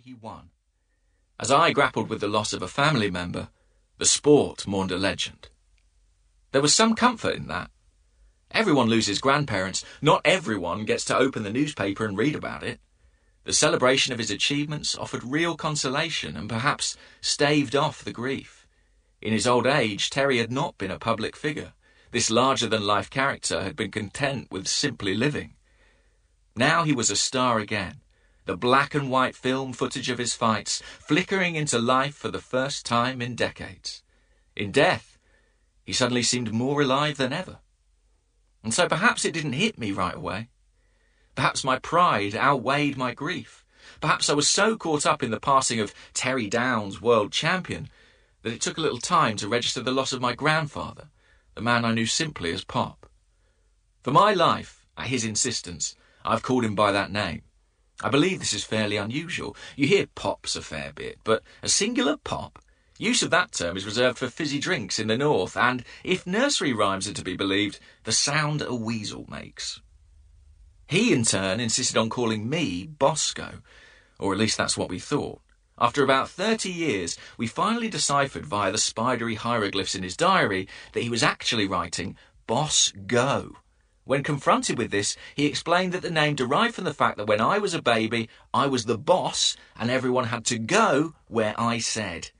he won. As I grappled with the loss of a family member, the sport mourned a legend. There was some comfort in that. Everyone loses grandparents. Not everyone gets to open the newspaper and read about it. The celebration of his achievements offered real consolation and perhaps staved off the grief. In his old age, Terry had not been a public figure. This larger-than-life character had been content with simply living. Now he was a star again, the black and white film footage of his fights flickering into life for the first time in decades. In death, he suddenly seemed more alive than ever. And so perhaps it didn't hit me right away. Perhaps my pride outweighed my grief. Perhaps I was so caught up in the passing of Terry Downs, world champion, that it took a little time to register the loss of my grandfather, the man I knew simply as Pop. For my life, at his insistence, I've called him by that name. I believe this is fairly unusual. You hear Pops a fair bit, but a singular Pop? Use of that term is reserved for fizzy drinks in the north, and, if nursery rhymes are to be believed, the sound a weasel makes. He, in turn, insisted on calling me Bosco, or at least that's what we thought. After about 30 years, we finally deciphered via the spidery hieroglyphs in his diary that he was actually writing Boss Go. When confronted with this, he explained that the name derived from the fact that when I was a baby, I was the boss and everyone had to go where I said.